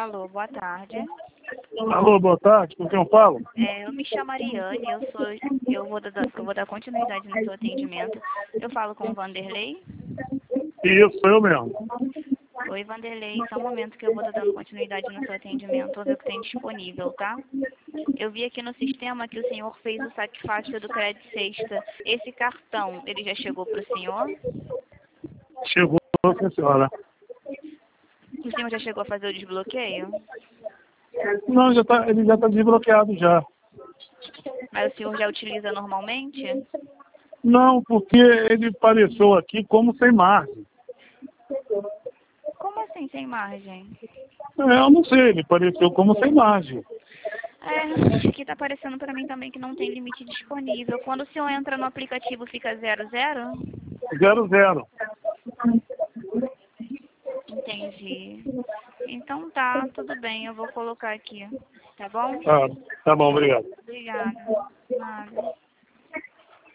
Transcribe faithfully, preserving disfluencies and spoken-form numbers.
Alô, boa tarde. Alô, boa tarde, com quem eu falo? É, eu me chamo Mariane, eu sou, eu vou dar, eu vou dar continuidade no seu atendimento. Eu falo com o Vanderlei. Isso, sou eu mesmo. Oi, Vanderlei, só um momento que eu vou dar dando continuidade no seu atendimento, vou ver o que tem disponível, tá? Eu vi aqui no sistema que o senhor fez o saque fácil do Crédito Sexta. Esse cartão, ele já chegou para o senhor? Chegou, sim, senhora. O senhor já chegou a fazer o desbloqueio? Não, já tá, ele já está desbloqueado já. Mas o senhor já utiliza normalmente? Não, porque ele apareceu aqui como sem margem. Como assim, sem margem? É, eu não sei, ele apareceu como sem margem. É, aqui tá aparecendo para mim também que não tem limite disponível. Quando o senhor entra no aplicativo, fica zero, zero? Zero, zero. Entendi. Então tá, tudo bem, eu vou colocar aqui, tá bom? Ah, tá bom, obrigado. Obrigada. Nada.